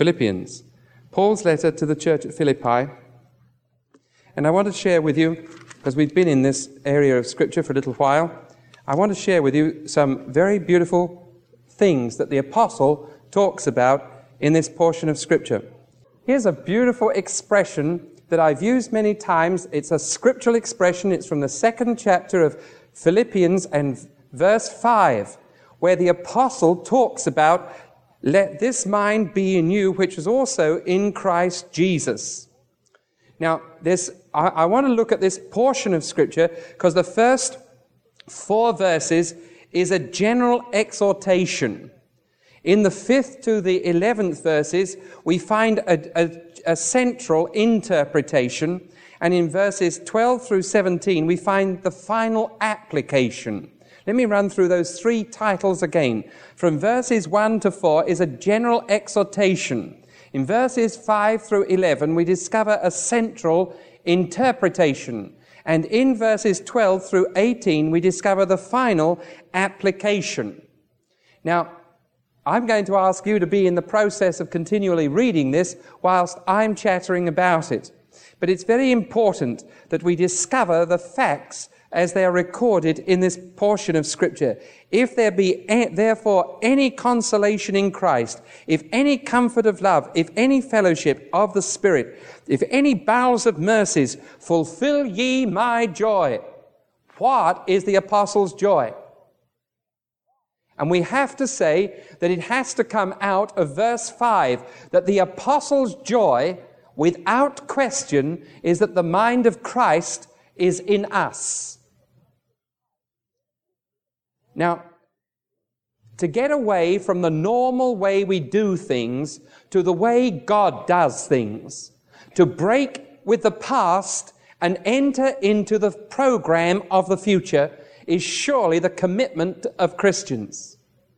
Philippians, Paul's letter to the church at Philippi. And I want to share with you, because we've been in this area of Scripture for a little while, I want to share with you some very beautiful things that the apostle talks about in this portion of Scripture. Here's a beautiful expression that I've used many times. It's a scriptural expression. It's from the 2nd chapter of Philippians and verse 5, where the apostle talks about, let this mind be in you, which is also in Christ Jesus. Now, I want to look at this portion of Scripture because the first 4 verses is a general exhortation. In the 5th to the 11th verses, we find a central interpretation, and in verses 12 through 17, we find the final application. Let me run through those 3 titles again. From verses 1 to 4 is a general exhortation. In verses 5 through 11, we discover a central interpretation. And in verses 12 through 18, we discover the final application. Now, I'm going to ask you to be in the process of continually reading this whilst I'm chattering about it. But it's very important that we discover the facts as they are recorded in this portion of Scripture. If there be therefore any consolation in Christ, if any comfort of love, if any fellowship of the Spirit, if any bowels of mercies, fulfill ye my joy. What is the apostle's joy? And we have to say that it has to come out of verse 5, that the apostle's joy, without question, is that the mind of Christ is in us. Now, to get away from the normal way we do things to the way God does things, to break with the past and enter into the program of the future, is surely the commitment of Christians.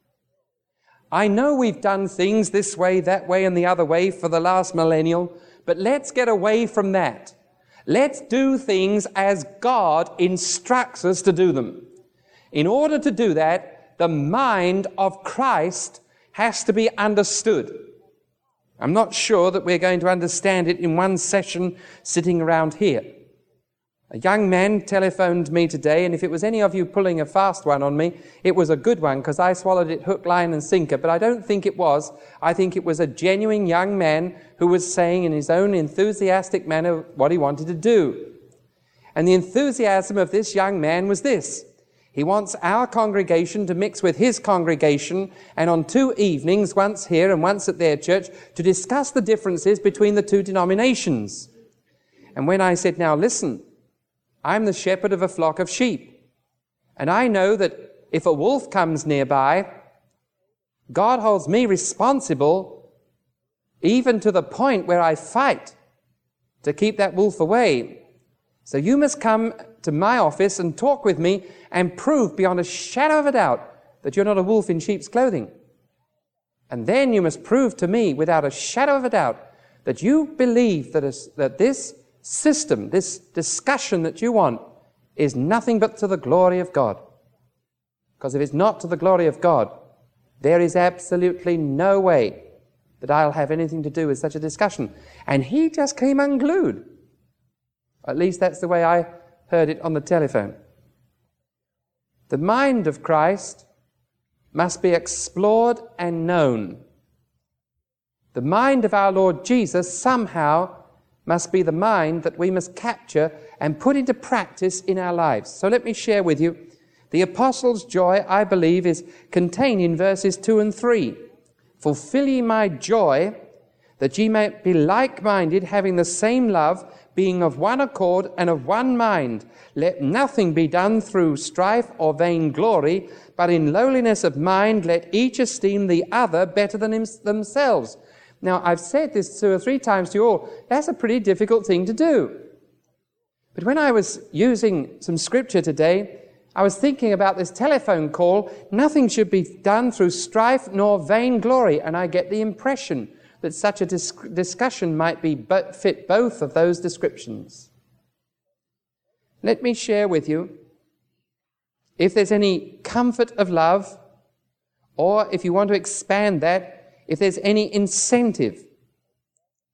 I know we've done things this way, that way, and the other way for the last millennium, but let's get away from that. Let's do things as God instructs us to do them. In order to do that, the mind of Christ has to be understood. I'm not sure that we're going to understand it in one session sitting around here. A young man telephoned me today, and if it was any of you pulling a fast one on me, it was a good one because I swallowed it hook, line and sinker, but I don't think it was. I think it was a genuine young man who was saying in his own enthusiastic manner what he wanted to do. And the enthusiasm of this young man was this. He wants our congregation to mix with his congregation, and on 2 evenings, once here and once at their church, to discuss the differences between the 2 denominations. And when I said, now listen, I'm the shepherd of a flock of sheep, and I know that if a wolf comes nearby, God holds me responsible even to the point where I fight to keep that wolf away. So you must come to my office and talk with me and prove beyond a shadow of a doubt that you're not a wolf in sheep's clothing. And then you must prove to me without a shadow of a doubt that you believe that this system, this discussion that you want, is nothing but to the glory of God. Because if it's not to the glory of God, there is absolutely no way that I'll have anything to do with such a discussion. And he just came unglued. At least that's the way I heard it on the telephone. The mind of Christ must be explored and known. The mind of our Lord Jesus somehow must be the mind that we must capture and put into practice in our lives. So let me share with you. The apostle's joy, I believe, is contained in verses 2 and 3. Fulfill ye my joy, that ye may be like-minded, having the same love, being of one accord and of one mind. Let nothing be done through strife or vainglory, but in lowliness of mind let each esteem the other better than themselves. Now, I've said this 2 or 3 times to you all. That's a pretty difficult thing to do. But when I was using some scripture today, I was thinking about this telephone call. Nothing should be done through strife nor vainglory. And I get the impression that such a discussion might fit both of those descriptions. Let me share with you, if there's any comfort of love, or if you want to expand that, if there's any incentive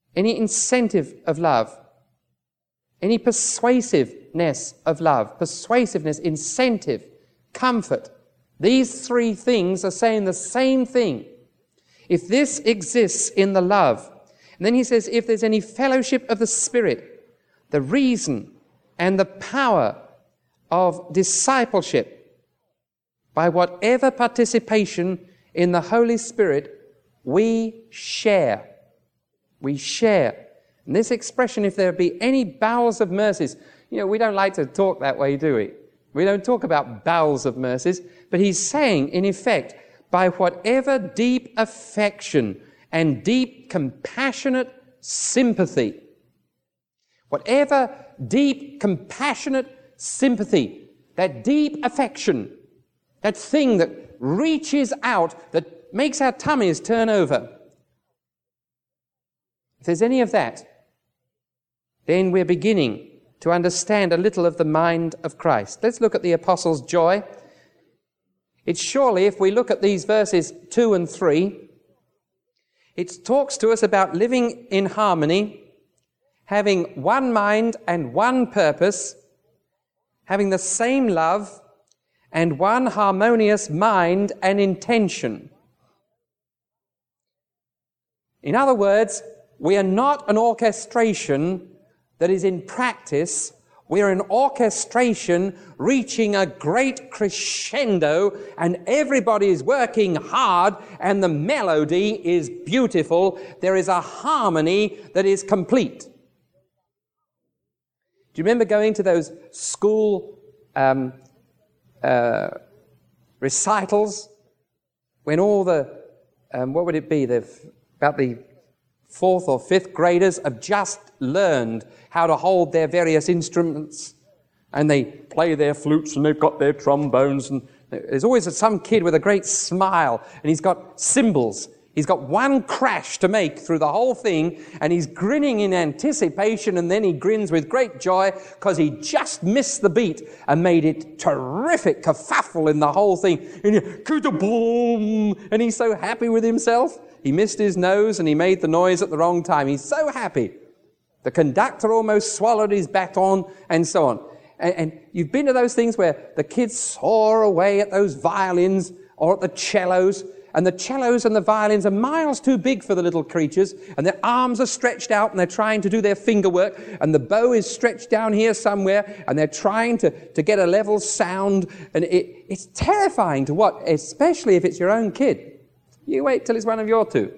any incentive of love, any persuasiveness of love, persuasiveness, incentive, comfort. These three things are saying the same thing. If this exists in the love, and then he says, if there's any fellowship of the Spirit, the reason and the power of discipleship, by whatever participation in the Holy Spirit, we share. We share. And this expression, if there be any bowels of mercies, we don't like to talk that way, do we? We don't talk about bowels of mercies, but he's saying, in effect, by whatever deep affection and deep compassionate sympathy, whatever deep compassionate sympathy, that deep affection, that thing that reaches out, that makes our tummies turn over, if there's any of that, then we're beginning to understand a little of the mind of Christ. Let's look at the apostles' joy. It's surely, if we look at these verses 2 and 3, it talks to us about living in harmony, having one mind and one purpose, having the same love, and one harmonious mind and intention. In other words, we are not an orchestration that is in practice. We are an orchestration reaching a great crescendo, and everybody is working hard, and the melody is beautiful. There is a harmony that is complete. Do you remember going to those school recitals when all the, what would it be, about the 4th or 5th graders have just learned how to hold their various instruments, and they play their flutes and they've got their trombones, and there's always some kid with a great smile, and he's got cymbals. He's got one crash to make through the whole thing, and he's grinning in anticipation, and then he grins with great joy because he just missed the beat and made it terrific kerfuffle in the whole thing. And he's so happy with himself. He missed his nose and he made the noise at the wrong time. He's so happy. The conductor almost swallowed his baton, and so on. And you've been to those things where the kids soar away at those violins or at the cellos, and the cellos and the violins are miles too big for the little creatures, and their arms are stretched out and they're trying to do their finger work, and the bow is stretched down here somewhere, and they're trying to get a level sound, and it's terrifying to watch, especially if it's your own kid. You wait till it's one of your two.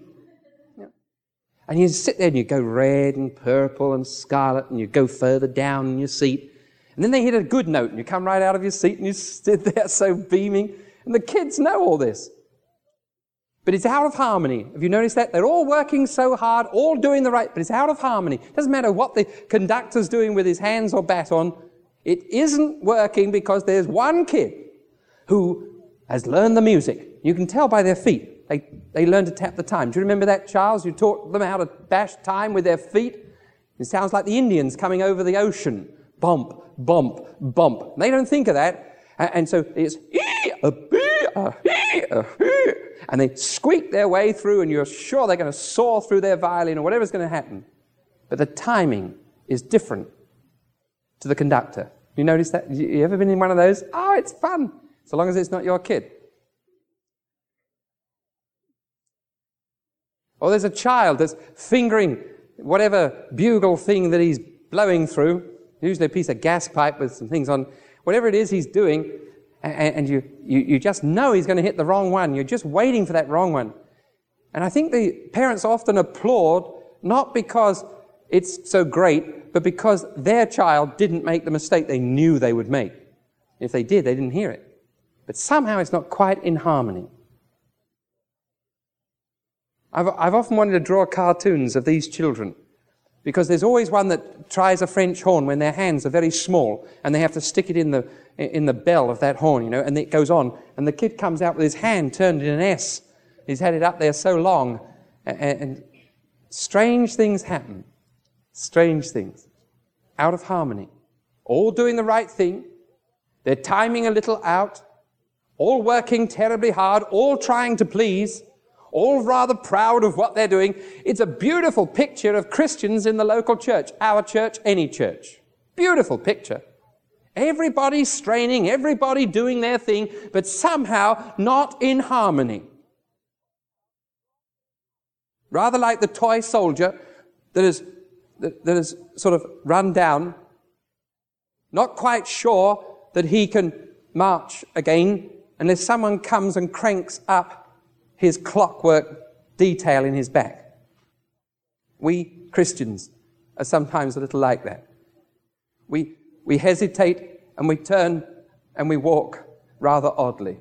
And you sit there and you go red and purple and scarlet, and you go further down in your seat. And then they hit a good note and you come right out of your seat and you sit there so beaming. And the kids know all this. But it's out of harmony. Have you noticed that? They're all working so hard, all doing the right, but it's out of harmony. It doesn't matter what the conductor's doing with his hands or baton. It isn't working because there's one kid who has learned the music. You can tell by their feet. They learn to tap the time. Do you remember that, Charles? You taught them how to bash time with their feet? It sounds like the Indians coming over the ocean. Bump, bump, bump. They don't think of that. And so it's and they squeak their way through, and you're sure they're going to soar through their violin or whatever's going to happen. But the timing is different to the conductor. You notice that? You ever been in one of those? Oh, it's fun, so long as it's not your kid. Or there's a child that's fingering whatever bugle thing that he's blowing through, usually a piece of gas pipe with some things on, whatever it is he's doing, and you just know he's going to hit the wrong one. You're just waiting for that wrong one. And I think the parents often applaud, not because it's so great, but because their child didn't make the mistake they knew they would make. If they did, they didn't hear it. But somehow it's not quite in harmony. I've often wanted to draw cartoons of these children, because there's always one that tries a French horn when their hands are very small and they have to stick it in the bell of that horn, and it goes on, and the kid comes out with his hand turned in an S. He's had it up there so long, and strange things happen. Strange things. Out of harmony. All doing the right thing. They're timing a little out. All working terribly hard. All trying to please. all rather proud of what they're doing. It's a beautiful picture of Christians in the local church, our church, any church. Beautiful picture. Everybody straining, everybody doing their thing, but somehow not in harmony. Rather like the toy soldier that is sort of run down, not quite sure that he can march again unless someone comes and cranks up his clockwork detail in his back. We Christians are sometimes a little like that. We hesitate and we turn and we walk rather oddly.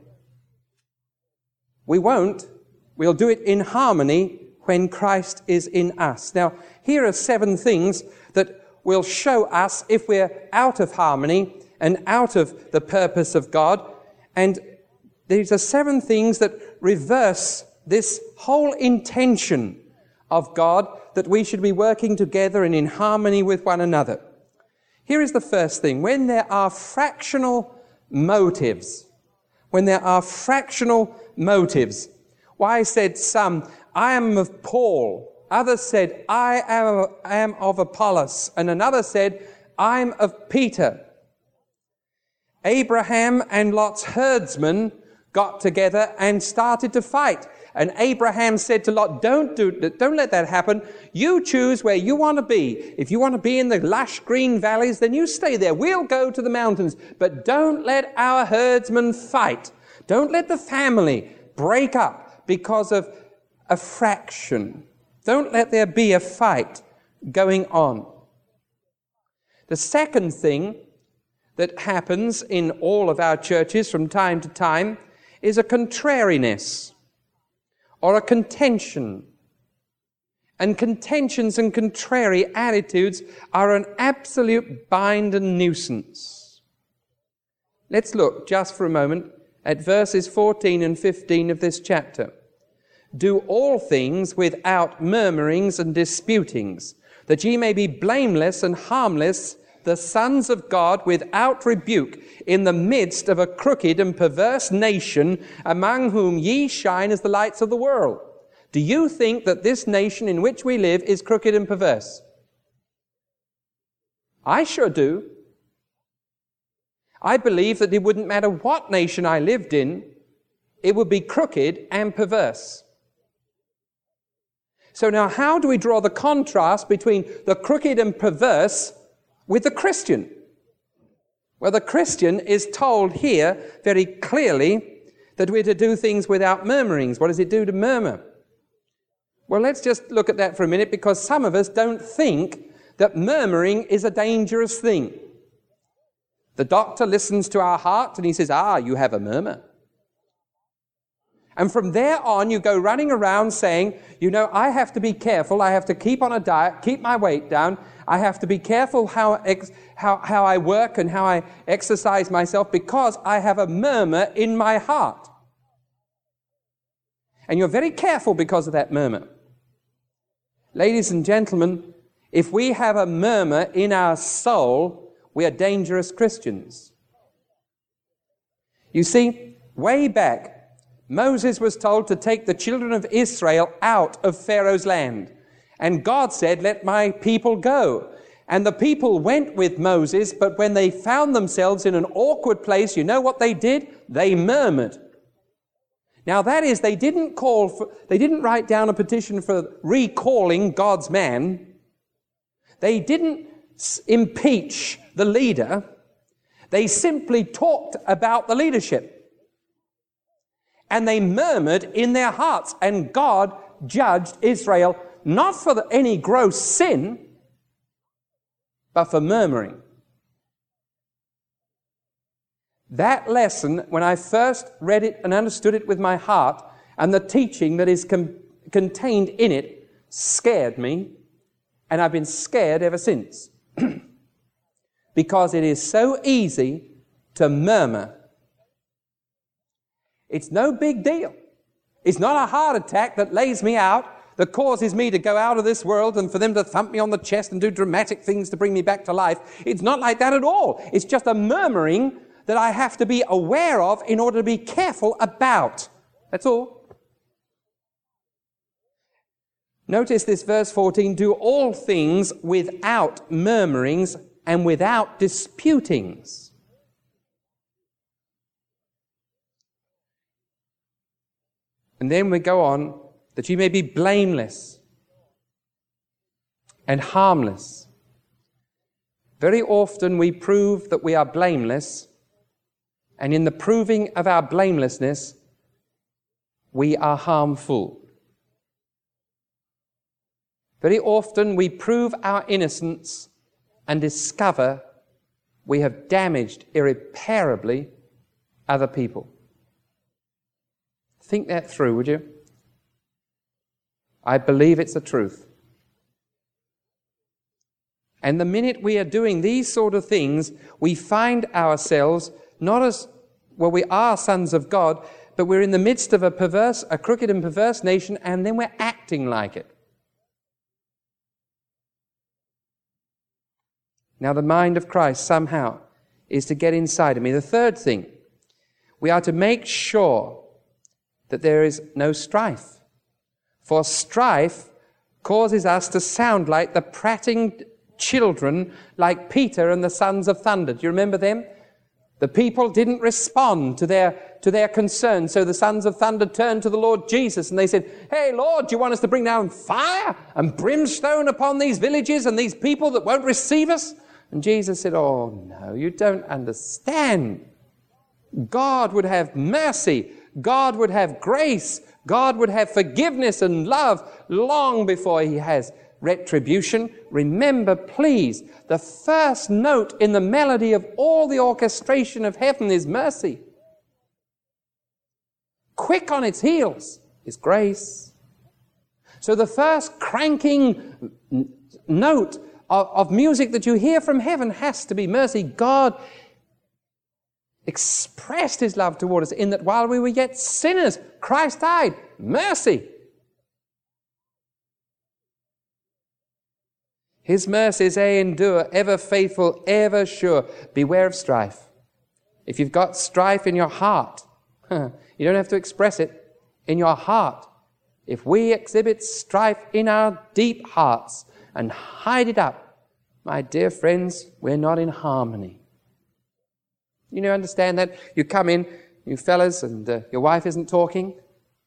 We won't. We'll do it in harmony when Christ is in us. Now, here are 7 things that will show us if we're out of harmony and out of the purpose of God. And these are 7 things that reverse this whole intention of God, that we should be working together and in harmony with one another. Here is the first thing. When there are fractional motives, why said some, I am of Paul. Others said, I am of Apollos. And another said, I'm of Peter. Abraham and Lot's herdsmen got together and started to fight. And Abraham said to Lot, don't let that happen. You choose where you want to be. If you want to be in the lush green valleys, then you stay there. We'll go to the mountains. But don't let our herdsmen fight. Don't let the family break up because of a fraction. Don't let there be a fight going on. The second thing that happens in all of our churches from time to time is a contrariness or a contention. And contentions and contrary attitudes are an absolute bind and nuisance. Let's look just for a moment at verses 14 and 15 of this chapter. Do all things without murmurings and disputings, that ye may be blameless and harmless, the sons of God without rebuke, in the midst of a crooked and perverse nation, among whom ye shine as the lights of the world. Do you think that this nation in which we live is crooked and perverse? I sure do. I believe that it wouldn't matter what nation I lived in, it would be crooked and perverse. So now how do we draw the contrast between the crooked and perverse with the Christian? Well, the Christian is told here very clearly that we're to do things without murmurings. What does it do to murmur? Well, let's just look at that for a minute, because some of us don't think that murmuring is a dangerous thing. The doctor listens to our heart and he says, you have a murmur. And from there on, you go running around saying, I have to be careful. I have to keep on a diet, keep my weight down. I have to be careful how I work and how I exercise myself, because I have a murmur in my heart. And you're very careful because of that murmur. Ladies and gentlemen, if we have a murmur in our soul, we are dangerous Christians. You see, way back, Moses was told to take the children of Israel out of Pharaoh's land. And God said, let my people go. And the people went with Moses, but when they found themselves in an awkward place, you know what they did? They murmured. Now that is, they didn't write down a petition for recalling God's man. They didn't impeach the leader. They simply talked about the leadership. And they murmured in their hearts, and God judged Israel not for any gross sin, but for murmuring. That lesson, when I first read it and understood it with my heart, and the teaching that is contained in it, scared me, and I've been scared ever since. Because it is so easy to murmur. It's no big deal. It's not a heart attack that lays me out, that causes me to go out of this world and for them to thump me on the chest and do dramatic things to bring me back to life. It's not like that at all. It's just a murmuring that I have to be aware of in order to be careful about. That's all. Notice this verse 14, do all things without murmurings and without disputings. And then we go on, that ye may be blameless and harmless. Very often we prove that we are blameless, and in the proving of our blamelessness, we are harmful. Very often we prove our innocence and discover we have damaged irreparably other people. Think that through, would you? I believe it's the truth. And the minute we are doing these sort of things, we find ourselves not as, well, we are sons of God, but we're in the midst of a crooked and perverse nation, and then we're acting like it. Now, the mind of Christ somehow is to get inside of me. The third thing, we are to make sure that there is no strife. For strife causes us to sound like the prating children, like Peter and the sons of thunder. Do you remember them? The people didn't respond to their concern, so the sons of thunder turned to the Lord Jesus and they said, hey, Lord, do you want us to bring down fire and brimstone upon these villages and these people that won't receive us? And Jesus said, oh, no, you don't understand. God would have mercy. God would have grace. God would have forgiveness and love long before he has retribution. Remember, please, the first note in the melody of all the orchestration of heaven is mercy. Quick on its heels is grace. So the first cranking note of music that you hear from heaven has to be mercy. God expressed his love toward us in that while we were yet sinners, Christ died. Mercy. His mercies, endure, ever faithful, ever sure. Beware of strife. If you've got strife in your heart, you don't have to express it. In your heart. If we exhibit strife in our deep hearts and hide it up, my dear friends, we're not in harmony. You understand that? You come in, you fellas, and your wife isn't talking.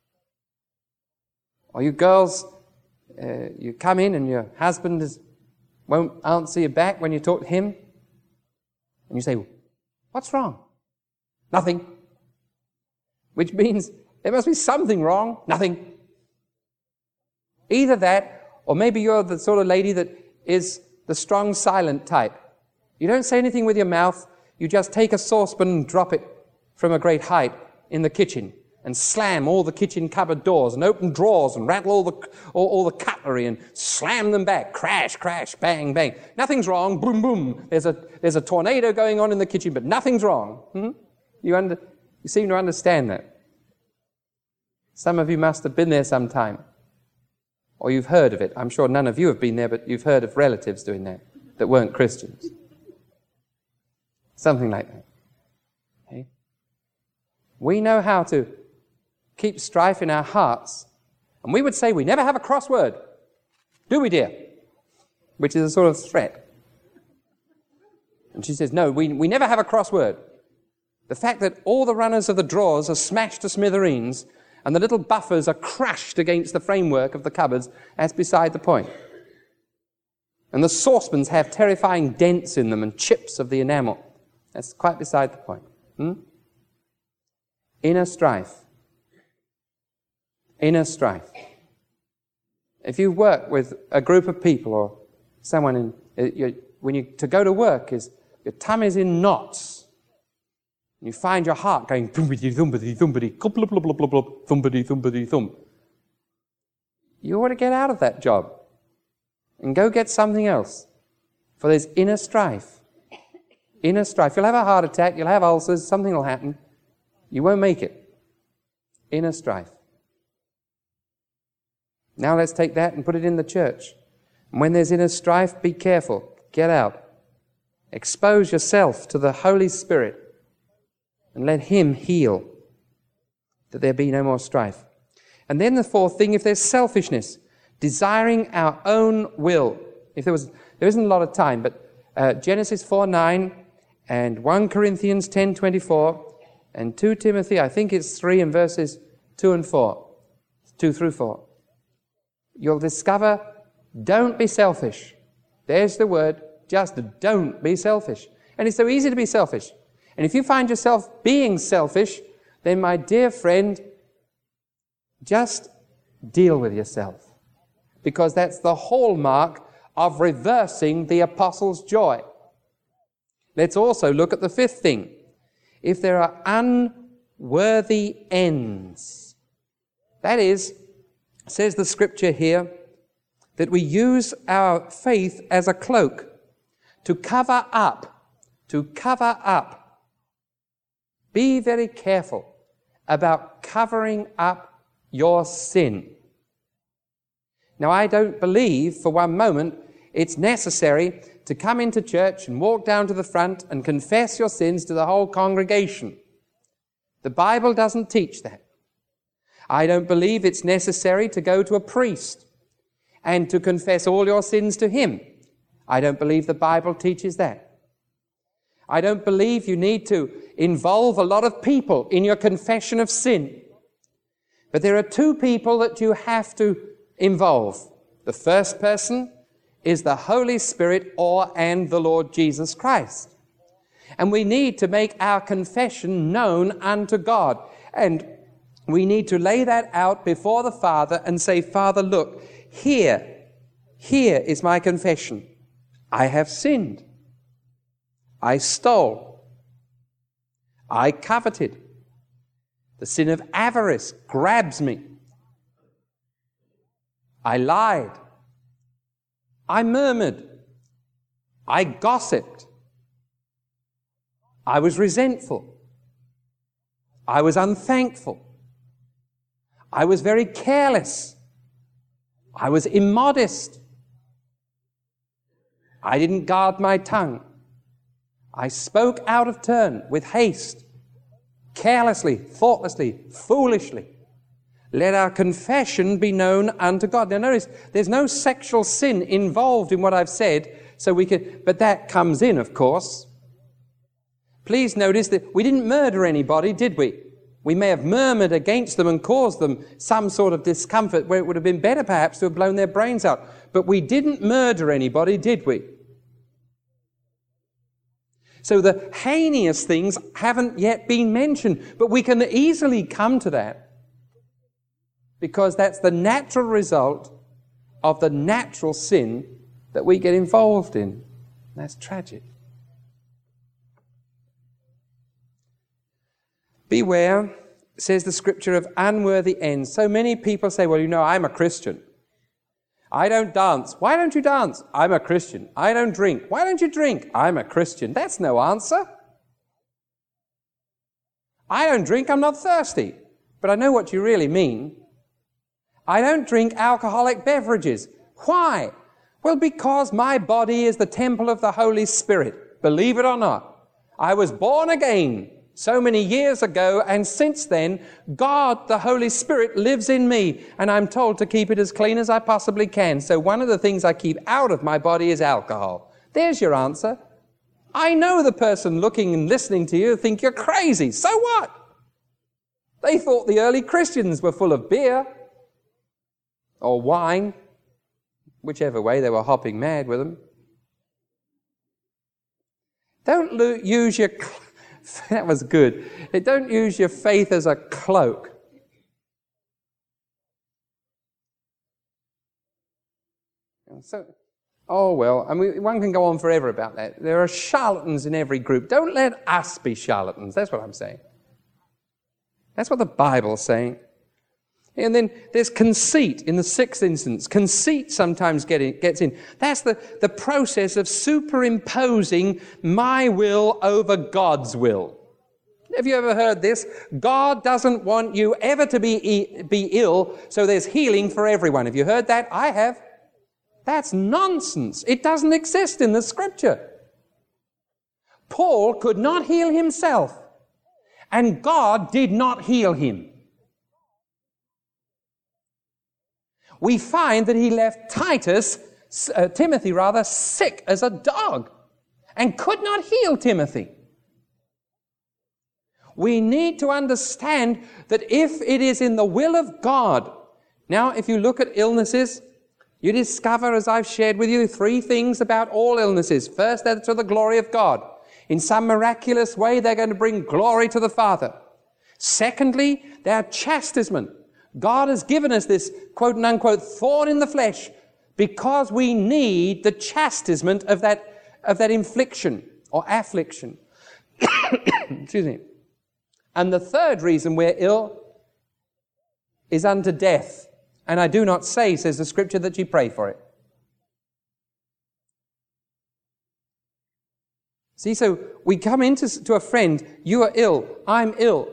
Or you girls, you come in and your husband won't answer you back when you talk to him. And you say, what's wrong? Nothing. Which means there must be something wrong. Nothing. Either that, or maybe you're the sort of lady that is the strong silent type. You don't say anything with your mouth. You just take a saucepan and drop it from a great height in the kitchen and slam all the kitchen cupboard doors and open drawers and rattle all the cutlery and slam them back. Crash, crash, bang, bang. Nothing's wrong. Boom, boom. There's a tornado going on in the kitchen, but nothing's wrong. You seem to understand that. Some of you must have been there sometime. Or you've heard of it. I'm sure none of you have been there, but you've heard of relatives doing that weren't Christians. Something like that. Okay? We know how to keep strife in our hearts, and we would say we never have a cross word. Do we, dear? Which is a sort of threat. And she says, no, we never have a cross word. The fact that all the runners of the drawers are smashed to smithereens and the little buffers are crushed against the framework of the cupboards, that's beside the point. And the saucepans have terrifying dents in them and chips of the enamel. That's quite beside the point. Inner strife. Inner strife. If you work with a group of people or someone, to go to work, your tummy is in knots. You find your heart going thumpity, thumpity, thumpity, blub, blub, blub, blub, blub, thumpity, thumpity, thump. You ought to get out of that job and go get something else. For there's inner strife. Inner strife. You'll have a heart attack, you'll have ulcers, something will happen. You won't make it. Inner strife. Now let's take that and put it in the church. And when there's inner strife, be careful. Get out. Expose yourself to the Holy Spirit and let him heal, that there be no more strife. And then the fourth thing, if there's selfishness, desiring our own will. There isn't a lot of time, but Genesis 4:9 and 1 Corinthians 10:24 and 2 Timothy, I think it's 3 and verses 2 and 4, 2 through 4. You'll discover, don't be selfish. There's the word, just don't be selfish. And it's so easy to be selfish. And if you find yourself being selfish, then my dear friend, just deal with yourself. Because that's the hallmark of reversing the apostles' joy. Let's also look at the fifth thing. If there are unworthy ends, that is, says the scripture here, that we use our faith as a cloak to cover up. Be very careful about covering up your sin. Now, I don't believe for one moment it's necessary to come into church and walk down to the front and confess your sins to the whole congregation. The Bible doesn't teach that. I don't believe it's necessary to go to a priest and to confess all your sins to him. I don't believe the Bible teaches that. I don't believe you need to involve a lot of people in your confession of sin. But there are two people that you have to involve. The first person is the Holy Spirit and the Lord Jesus Christ. And we need to make our confession known unto God. And we need to lay that out before the Father and say, Father, look, here is my confession. I have sinned. I stole. I coveted. The sin of avarice grabs me. I lied. I murmured. I gossiped. I was resentful. I was unthankful. I was very careless. I was immodest. I didn't guard my tongue. I spoke out of turn with haste, carelessly, thoughtlessly, foolishly. Let our confession be known unto God. Now notice, there's no sexual sin involved in what I've said, but that comes in, of course. Please notice that we didn't murder anybody, did we? We may have murmured against them and caused them some sort of discomfort where it would have been better perhaps to have blown their brains out. But we didn't murder anybody, did we? So the heinous things haven't yet been mentioned, but we can easily come to that because that's the natural result of the natural sin that we get involved in. That's tragic. Beware, says the scripture, of unworthy ends. So many people say, well, I'm a Christian. I don't dance. Why don't you dance? I'm a Christian. I don't drink. Why don't you drink? I'm a Christian. That's no answer. I don't drink. I'm not thirsty. But I know what you really mean. I don't drink alcoholic beverages. Why? Well, because my body is the temple of the Holy Spirit. Believe it or not. I was born again so many years ago, and since then, God, the Holy Spirit, lives in me, and I'm told to keep it as clean as I possibly can. So one of the things I keep out of my body is alcohol. There's your answer. I know the person looking and listening to you think you're crazy. So what? They thought the early Christians were full of beer or wine, whichever way, they were hopping mad with them. Don't use your... That was good. Don't use your faith as a cloak. So, one can go on forever about that. There are charlatans in every group. Don't let us be charlatans. That's what I'm saying. That's what the Bible's saying. And then there's conceit in the sixth instance. Conceit sometimes gets in. That's the process of superimposing my will over God's will. Have you ever heard this? God doesn't want you ever to be ill, so there's healing for everyone. Have you heard that? I have. That's nonsense. It doesn't exist in the Scripture. Paul could not heal himself, and God did not heal him. we find that he left Timothy, sick as a dog and could not heal Timothy. We need to understand that if it is in the will of God. Now, if you look at illnesses, you discover, as I've shared with you, 3 things about all illnesses. First, they're to the glory of God. In some miraculous way, they're going to bring glory to the Father. Secondly, they're chastisement. God has given us this quote-unquote thorn in the flesh because we need the chastisement of that infliction or affliction. Excuse me. And the third reason we're ill is unto death. And I do not say, says the Scripture, that you pray for it. See, so we come into a friend, you are ill, I'm ill.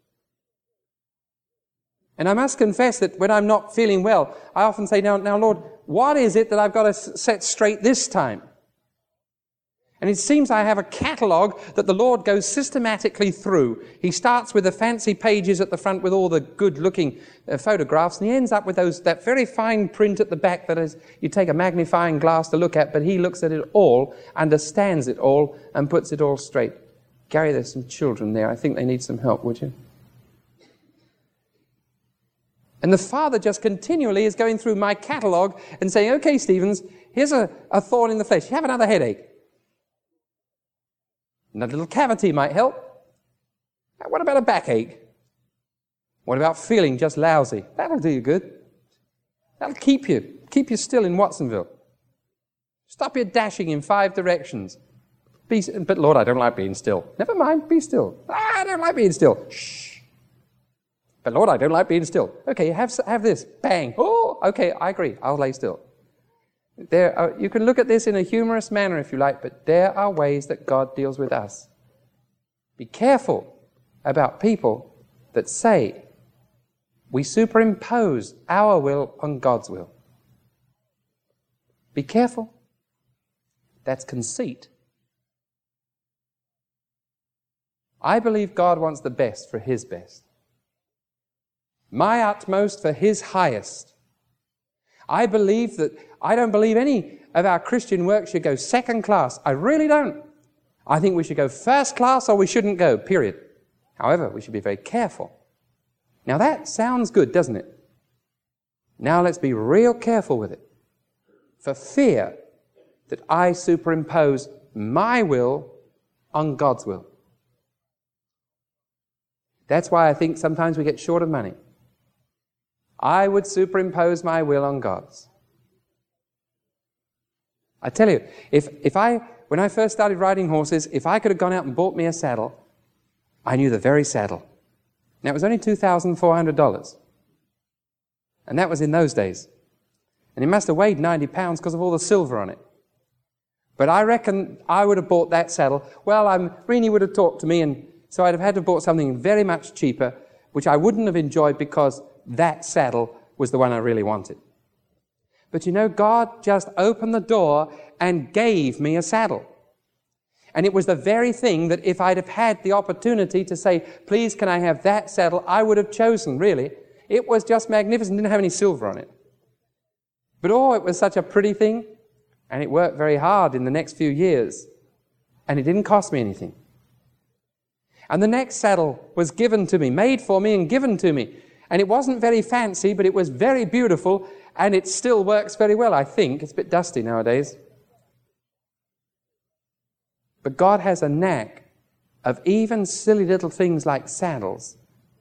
And I must confess that when I'm not feeling well, I often say, now Lord, what is it that I've got to set straight this time? And it seems I have a catalogue that the Lord goes systematically through. He starts with the fancy pages at the front with all the good-looking photographs, and he ends up with that very fine print at the back that is, you take a magnifying glass to look at, but he looks at it all, understands it all, and puts it all straight. Gary, there's some children there. I think they need some help, would you? And the Father just continually is going through my catalogue and saying, okay, Stevens, here's a thorn in the flesh. You have another headache. Another little cavity might help. What about a backache? What about feeling just lousy? That'll do you good. That'll keep you still in Watsonville. Stop your dashing in 5 directions. But Lord, I don't like being still. Never mind, be still. I don't like being still. Shh. But Lord, I don't like being still. Okay, have this. Bang. Oh, okay, I agree. I'll lay still. You can look at this in a humorous manner if you like, but there are ways that God deals with us. Be careful about people that say we superimpose our will on God's will. Be careful. That's conceit. I believe God wants the best for His best. My utmost for His highest. I don't believe any of our Christian work should go second class. I really don't. I think we should go first class or we shouldn't go, period. However, we should be very careful. Now that sounds good, doesn't it? Now let's be real careful with it. For fear that I superimpose my will on God's will. That's why I think sometimes we get short of money. I would superimpose my will on God's. I tell you, when I first started riding horses, if I could have gone out and bought me a saddle, I knew the very saddle. Now, it was only $2,400. And that was in those days. And it must have weighed 90 pounds because of all the silver on it. But I reckon I would have bought that saddle. Well, Rini would have talked to me, and so I'd have had to have bought something very much cheaper, which I wouldn't have enjoyed because that saddle was the one I really wanted. But you know, God just opened the door and gave me a saddle. And it was the very thing that if I'd have had the opportunity to say, please, can I have that saddle, I would have chosen, really. It was just magnificent. It didn't have any silver on it. But it was such a pretty thing. And it worked very hard in the next few years. And it didn't cost me anything. And the next saddle was given to me, made for me and given to me. And it wasn't very fancy, but it was very beautiful. And it still works very well, I think. It's a bit dusty nowadays. But God has a knack of even silly little things like saddles,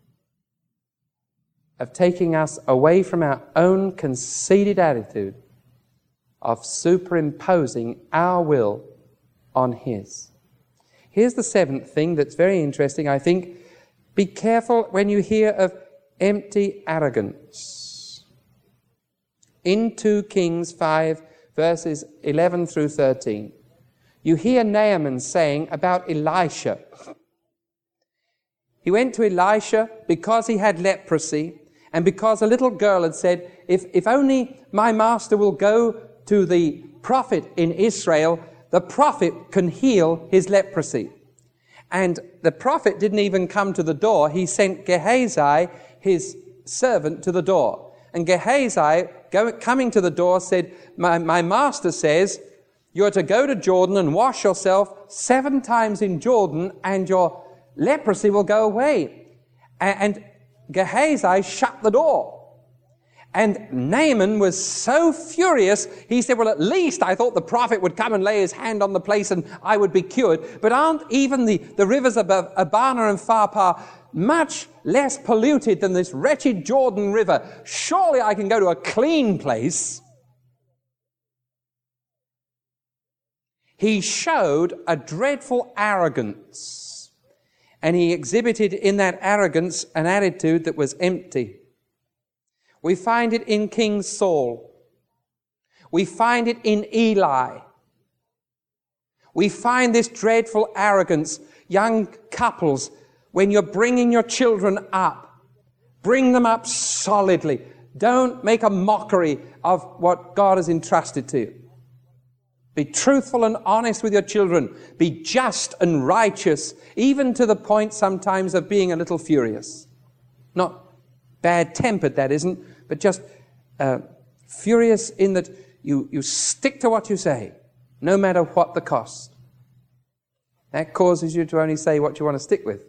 of taking us away from our own conceited attitude of superimposing our will on His. Here's the 7th thing that's very interesting, I think. Be careful when you hear of empty arrogance. In 2 Kings 5, verses 11 through 13, you hear Naaman saying about Elisha. He went to Elisha because he had leprosy and because a little girl had said, if only my master will go to the prophet in Israel, the prophet can heal his leprosy. And the prophet didn't even come to the door. He sent Gehazi, his servant, to the door. And Gehazi coming to the door, said, my master says, you're to go to Jordan and wash yourself 7 times in Jordan, and your leprosy will go away. And Gehazi shut the door. And Naaman was so furious, he said, well, at least I thought the prophet would come and lay his hand on the place and I would be cured. But aren't even the rivers of Abana and Pharpar much less polluted than this wretched Jordan River? Surely I can go to a clean place. He showed a dreadful arrogance, and he exhibited in that arrogance an attitude that was empty. We find it in King Saul. We find it in Eli. We find this dreadful arrogance. Young couples, when you're bringing your children up, bring them up solidly. Don't make a mockery of what God has entrusted to you. Be truthful and honest with your children. Be just and righteous, even to the point sometimes of being a little furious. Not bad-tempered, that isn't, but just furious in that you stick to what you say, no matter what the cost. That causes you to only say what you want to stick with.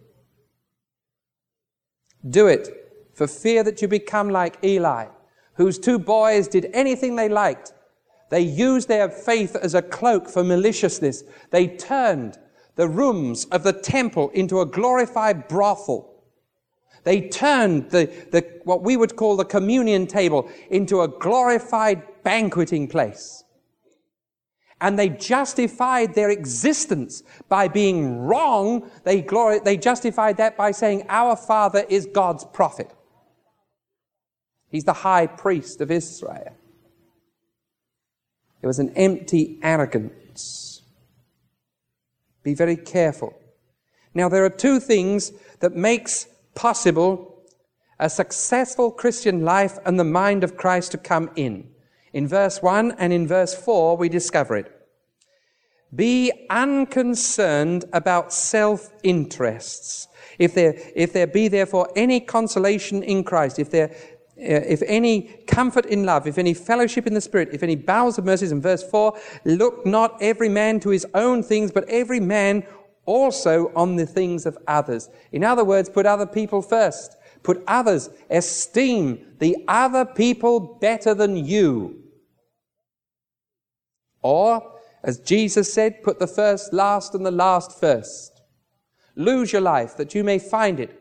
Do it for fear that you become like Eli, whose 2 boys did anything they liked. They used their faith as a cloak for maliciousness. They turned the rooms of the temple into a glorified brothel. They turned the what we would call the communion table into a glorified banqueting place. And they justified their existence by being wrong. They justified that by saying, our Father is God's prophet. He's the high priest of Israel. It was an empty arrogance. Be very careful. Now, there are 2 things that makes possible a successful Christian life and the mind of Christ to come in. In verse 1 and in verse 4, we discover it. Be unconcerned about self-interests. If there be therefore any consolation in Christ, if any comfort in love, if any fellowship in the Spirit, if any bowels of mercies, in verse 4, look not every man to his own things, but every man also on the things of others. In other words, put other people first. Put others, esteem the other people better than you. Or, as Jesus said, put the first last and the last first. Lose your life that you may find it.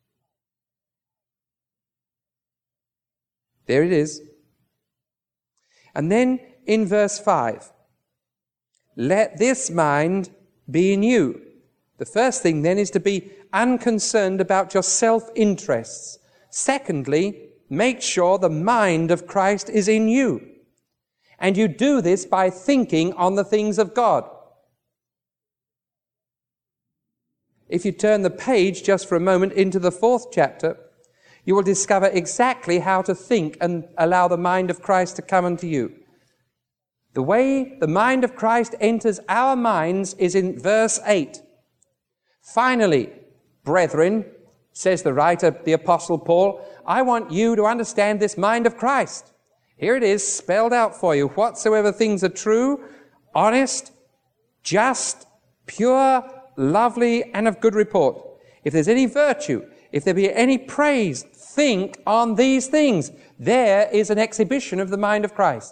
There it is. And then in verse 5, let this mind be in you. The first thing then is to be unconcerned about your self-interests. Secondly, make sure the mind of Christ is in you. And you do this by thinking on the things of God. If you turn the page just for a moment into the 4th chapter, you will discover exactly how to think and allow the mind of Christ to come unto you. The way the mind of Christ enters our minds is in verse 8. Finally, brethren, says the writer, the Apostle Paul, I want you to understand this mind of Christ. Here it is, spelled out for you. Whatsoever things are true, honest, just, pure, lovely, and of good report. If there's any virtue, if there be any praise, think on these things. There is an exhibition of the mind of Christ.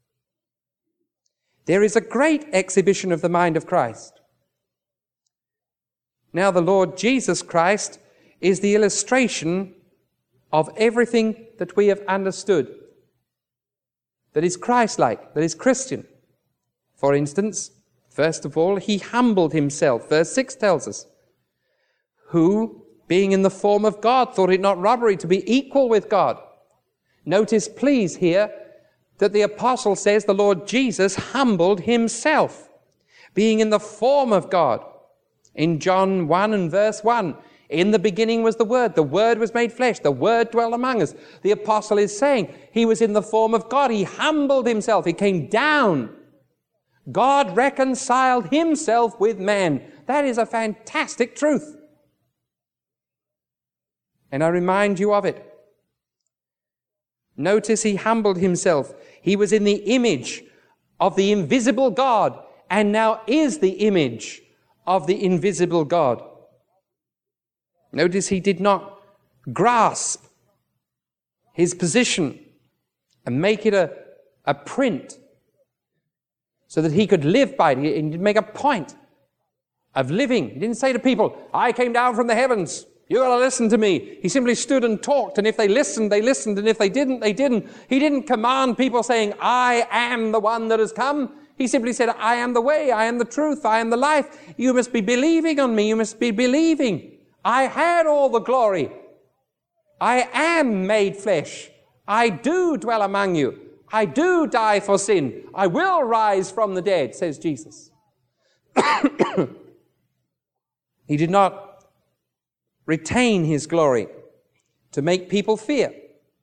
There is a great exhibition of the mind of Christ. Now, the Lord Jesus Christ is the illustration of everything that we have understood that is Christ-like, that is Christian. For instance, first of all, he humbled himself. Verse 6 tells us, who, being in the form of God, thought it not robbery to be equal with God. Notice, please, here, that the apostle says the Lord Jesus humbled himself, being in the form of God. In John 1 and verse 1, in the beginning was the Word was made flesh, the Word dwelt among us. The apostle is saying he was in the form of God. He humbled himself. He came down. God reconciled himself with man. That is a fantastic truth. And I remind you of it. Notice he humbled himself. He was in the image of the invisible God and now is the image of the invisible God. Notice he did not grasp his position and make it a print so that he could live by it. He didn't make a point of living. He didn't say to people, I came down from the heavens. You got to listen to me. He simply stood and talked, and if they listened, they listened, and if they didn't, they didn't. He didn't command people saying, I am the one that has come. He simply said, I am the way, I am the truth, I am the life. You must be believing on me. You must be believing. I had all the glory. I am made flesh. I do dwell among you. I do die for sin. I will rise from the dead, says Jesus. He did not retain his glory to make people fear.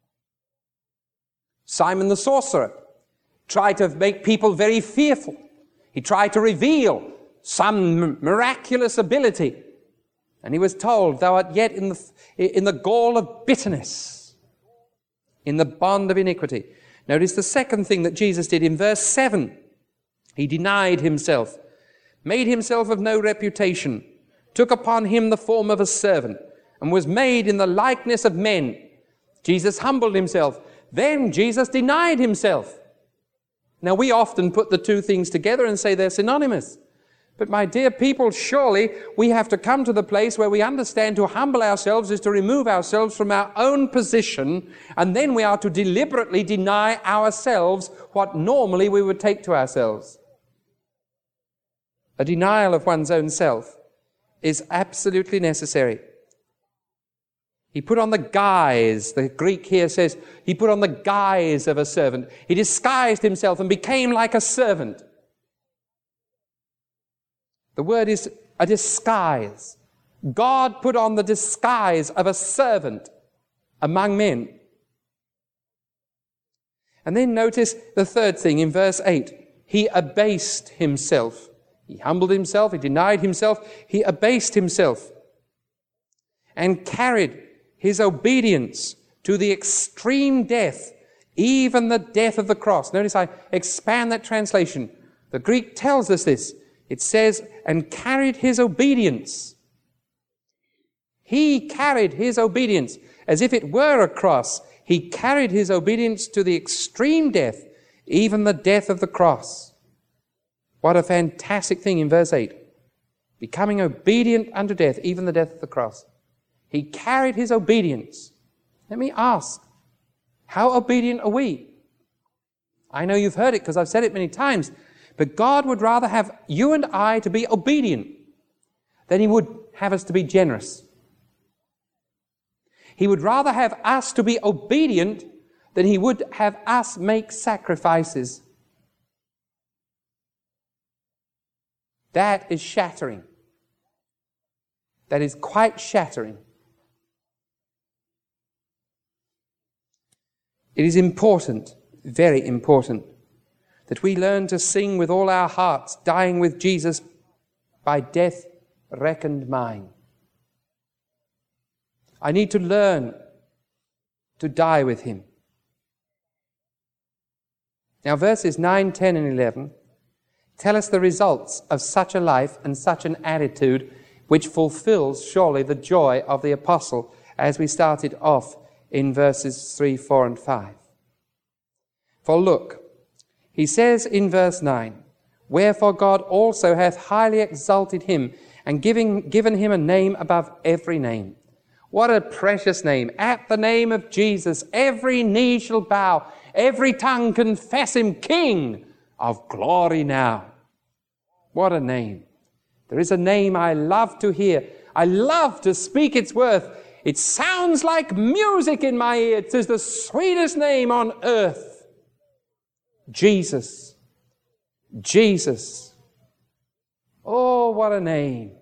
Simon the sorcerer tried to make people very fearful. He tried to reveal some miraculous ability. And he was told, thou art yet in the gall of bitterness, in the bond of iniquity. Notice the second thing that Jesus did in verse 7. He denied himself, made himself of no reputation, took upon him the form of a servant, and was made in the likeness of men. Jesus humbled himself. Then Jesus denied himself. Now, we often put the two things together and say they're synonymous. But my dear people, surely we have to come to the place where we understand to humble ourselves is to remove ourselves from our own position, and then we are to deliberately deny ourselves what normally we would take to ourselves. A denial of one's own self is absolutely necessary. He put on the guise, the Greek here says, he put on the guise of a servant. He disguised himself and became like a servant. The word is a disguise. God put on the disguise of a servant among men. And then notice the third thing in verse 8. He abased himself. He humbled himself, he denied himself, he abased himself and carried his obedience to the extreme death, even the death of the cross. Notice I expand that translation. The Greek tells us this. It says, and carried his obedience. He carried his obedience as if it were a cross. He carried his obedience to the extreme death, even the death of the cross. What a fantastic thing in verse 8. Becoming obedient unto death, even the death of the cross. He carried his obedience. Let me ask, how obedient are we? I know you've heard it because I've said it many times, but God would rather have you and I to be obedient than he would have us to be generous. He would rather have us to be obedient than he would have us make sacrifices. That is shattering. That is quite shattering. It is important, very important, that we learn to sing with all our hearts, dying with Jesus by death reckoned mine. I need to learn to die with him. Now verses 9, 10 and 11 tell us the results of such a life and such an attitude which fulfills surely the joy of the apostle as we started off in verses 3, 4 and 5. For look, he says in verse 9, wherefore God also hath highly exalted him and given him a name above every name. What a precious name. At the name of Jesus, every knee shall bow, every tongue confess him King of glory now. What a name. There is a name I love to hear. I love to speak its worth. It sounds like music in my ear. It is the sweetest name on earth. Jesus. Jesus. Oh, what a name.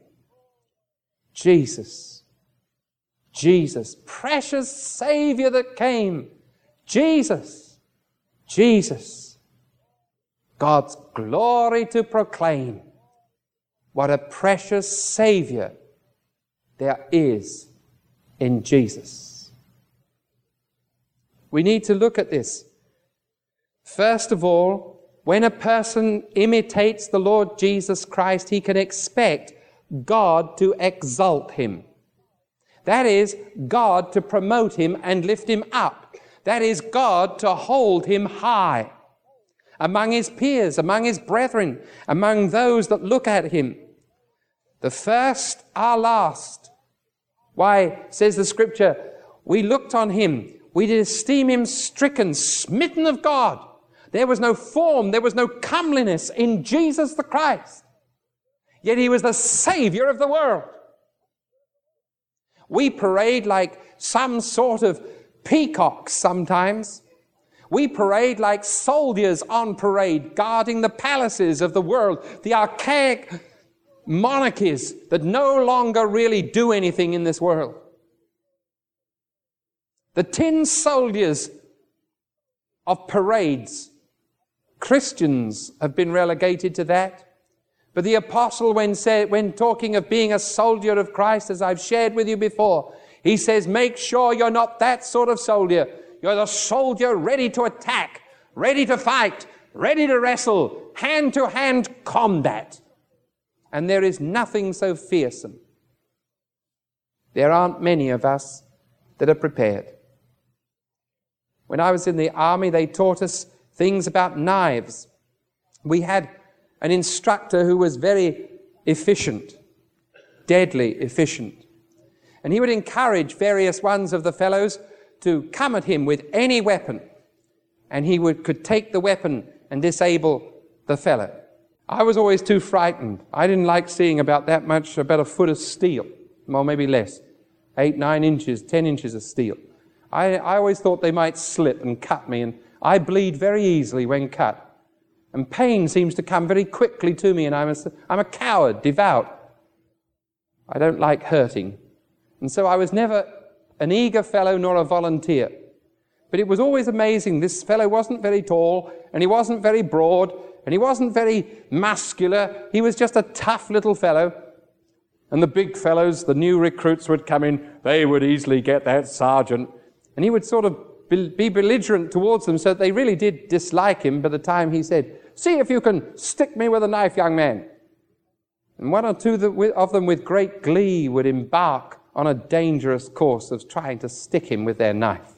Jesus. Jesus. Precious Savior that came. Jesus. Jesus. God's glory to proclaim. What a precious Savior there is in Jesus. We need to look at this. First of all, when a person imitates the Lord Jesus Christ, he can expect God to exalt him. That is, God to promote him and lift him up. That is, God to hold him high among his peers, among his brethren, among those that look at him. The first are last. Why, says the Scripture, we looked on him, we did esteem him stricken, smitten of God. There was no form, there was no comeliness in Jesus the Christ. Yet he was the Savior of the world. We parade like some sort of peacocks sometimes. We parade like soldiers on parade, guarding the palaces of the world, the archaic monarchies that no longer really do anything in this world. The tin soldiers of parades, Christians have been relegated to that. But the apostle, when talking of being a soldier of Christ, as I've shared with you before, he says, make sure you're not that sort of soldier. You're the soldier ready to attack, ready to fight, ready to wrestle, hand-to-hand combat. And there is nothing so fearsome. There aren't many of us that are prepared. When I was in the army, they taught us things about knives. We had an instructor who was very efficient, deadly efficient. And he would encourage various ones of the fellows to come at him with any weapon. And he could take the weapon and disable the fellow. I was always too frightened. I didn't like seeing about a foot of steel. Well, maybe less. 8, 9 inches, 10 inches of steel. I always thought they might slip and cut me, and I bleed very easily when cut. And pain seems to come very quickly to me, and I'm a coward, devout. I don't like hurting. And so I was never an eager fellow nor a volunteer. But it was always amazing. This fellow wasn't very tall, and he wasn't very broad, and he wasn't very muscular. He was just a tough little fellow. And the big fellows, the new recruits would come in. They would easily get that sergeant. And he would sort of be belligerent towards them, so that they really did dislike him by the time he said, see if you can stick me with a knife, young man. And one or two of them with great glee would embark on a dangerous course of trying to stick him with their knife.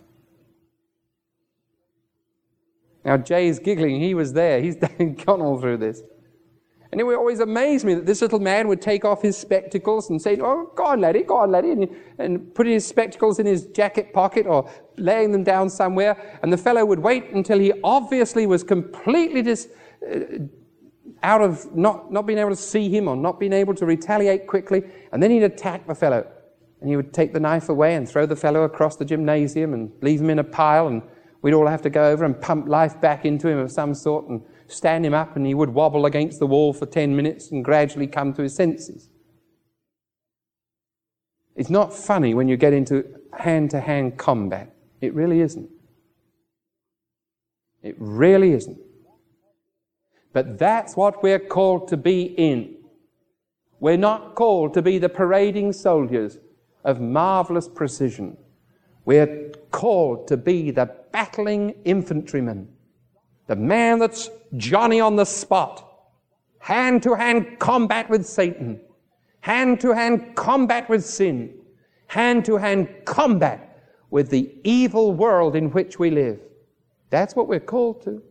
Now Jay's giggling, he was there, he's gone all through this. And it would always amaze me that this little man would take off his spectacles and say, oh, go on, laddie, and put his spectacles in his jacket pocket or laying them down somewhere. And the fellow would wait until he obviously was completely out of not being able to see him or not being able to retaliate quickly. And then he'd attack the fellow. And he would take the knife away and throw the fellow across the gymnasium and leave him in a pile. And we'd all have to go over and pump life back into him of some sort and stand him up, and he would wobble against the wall for 10 minutes and gradually come to his senses. It's not funny when you get into hand-to-hand combat. It really isn't. It really isn't. But that's what we're called to be in. We're not called to be the parading soldiers of marvelous precision. We're called to be the battling infantryman, the man that's Johnny on the spot, hand-to-hand combat with Satan, hand-to-hand combat with sin, hand-to-hand combat with the evil world in which we live. That's what we're called to.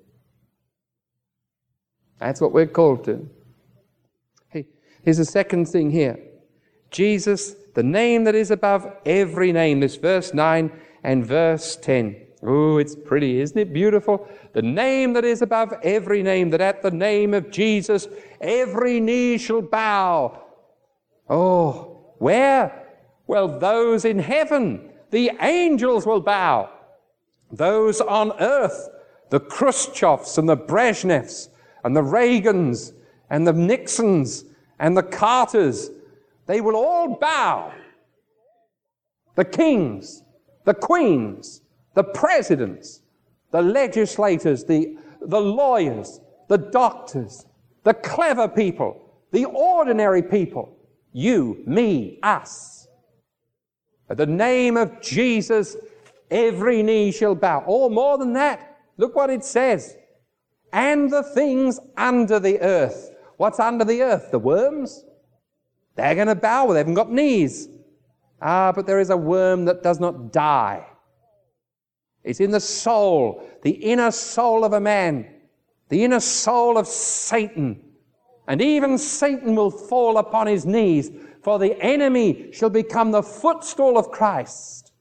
That's what we're called to. Hey, here's a second thing here. Jesus, the name that is above every name. This verse 9 and verse 10. Oh, it's pretty, isn't it beautiful? The name that is above every name, that at the name of Jesus every knee shall bow. Oh, where? Well, those in heaven, the angels will bow. Those on earth, the Khrushchevs and the Brezhnevs and the Reagans and the Nixons and the Carters, they will all bow. The kings, the queens, the presidents, the legislators, the lawyers, the doctors, the clever people, the ordinary people, you, me, us. At the name of Jesus, Every knee shall bow. Or more than that. Look what it says. And the things under the earth. What's under the earth? The worms? They're going to bow. They haven't got knees. But there is a worm that does not die. It's in the soul, the inner soul of a man, the inner soul of Satan. And even Satan will fall upon his knees, for the enemy shall become the footstool of Christ.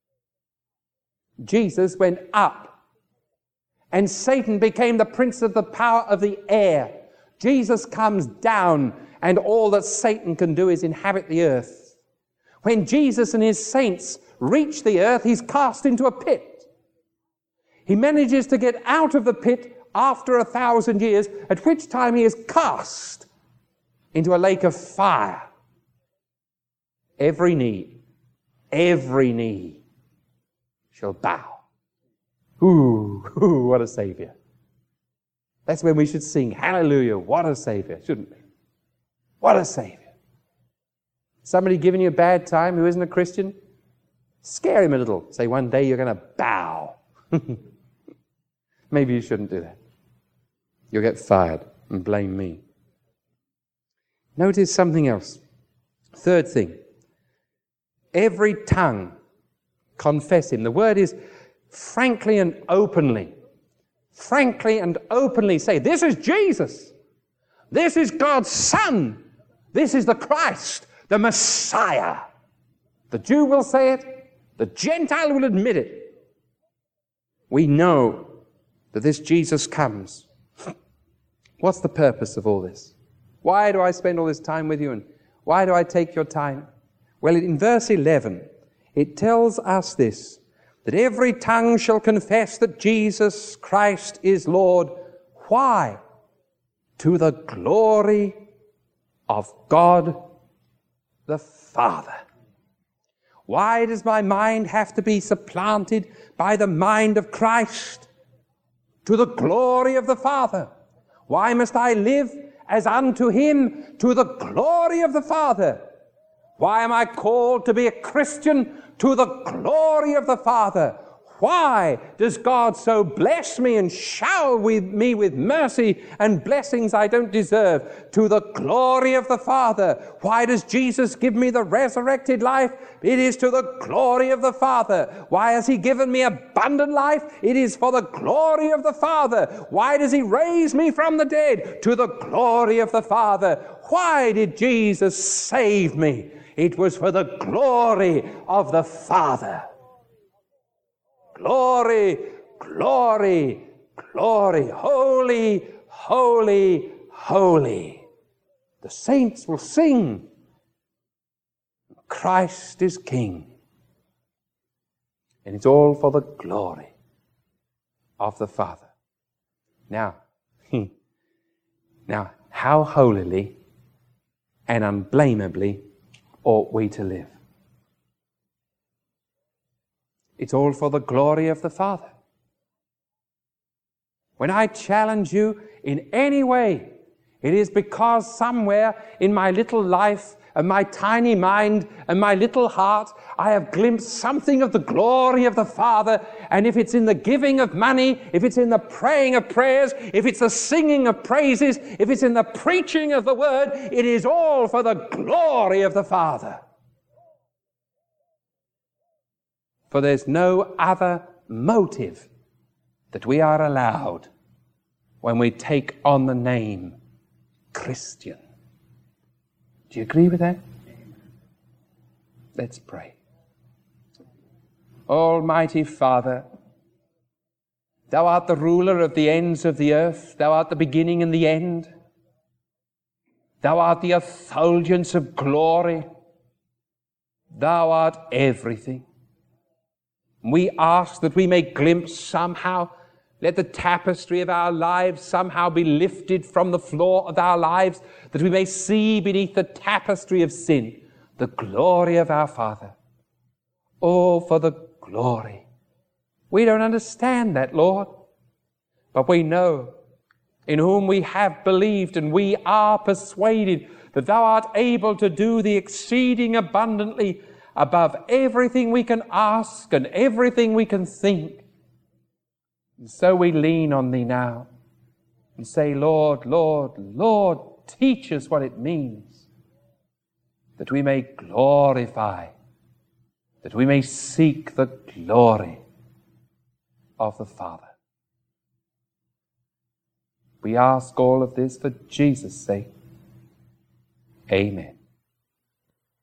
Jesus went up, and Satan became the prince of the power of the air. Jesus comes down, and all that Satan can do is inhabit the earth. When Jesus and his saints reach the earth, he's cast into a pit. He manages to get out of the pit after 1,000 years, at which time he is cast into a lake of fire. Every knee shall bow. Ooh, what a Savior. That's when we should sing, hallelujah, what a Savior, shouldn't we? What a Savior. Somebody giving you a bad time who isn't a Christian, scare him a little. Say, one day you're going to bow. Maybe you shouldn't do that. You'll get fired and blame me. Notice something else. Third thing. Every tongue confess him. The word is frankly and openly. Frankly and openly say, this is Jesus. This is God's Son. This is the Christ, the Messiah. The Jew will say it. The Gentile will admit it. We know that this Jesus comes. What's the purpose of all this? Why do I spend all this time with you, and why do I take your time? Well, in verse 11, it tells us this, that every tongue shall confess that Jesus Christ is Lord. Why? To the glory of God the Father. Why does my mind have to be supplanted by the mind of Christ? To the glory of the Father. Why must I live as unto him? To the glory of the Father. Why am I called to be a Christian? To the glory of the Father. Why does God so bless me and shower me with mercy and blessings I don't deserve? To the glory of the Father. Why does Jesus give me the resurrected life? It is to the glory of the Father. Why has he given me abundant life? It is for the glory of the Father. Why does he raise me from the dead? To the glory of the Father. Why did Jesus save me? It was for the glory of the Father. Glory, glory, glory. Holy, holy, holy. The saints will sing. Christ is King. And it's all for the glory of the Father. Now, how holily and unblameably ought we to live? It's all for the glory of the Father. When I challenge you in any way, it is because somewhere in my little life and my tiny mind and my little heart, I have glimpsed something of the glory of the Father. And if it's in the giving of money, if it's in the praying of prayers, if it's the singing of praises, if it's in the preaching of the word, it is all for the glory of the Father. For there's no other motive that we are allowed when we take on the name Christian. Do you agree with that? Let's pray. Almighty Father, thou art the ruler of the ends of the earth. Thou art the beginning and the end. Thou art the effulgence of glory. Thou art everything. We ask that we may glimpse somehow, let the tapestry of our lives somehow be lifted from the floor of our lives, that we may see beneath the tapestry of sin the glory of our Father. Oh, for the glory. We don't understand that, Lord, but we know in whom we have believed, and we are persuaded that thou art able to do the exceeding abundantly above everything we can ask and everything we can think. And so we lean on thee now and say, Lord, Lord, Lord, teach us what it means, that we may glorify, that we may seek the glory of the Father. We ask all of this for Jesus' sake. Amen.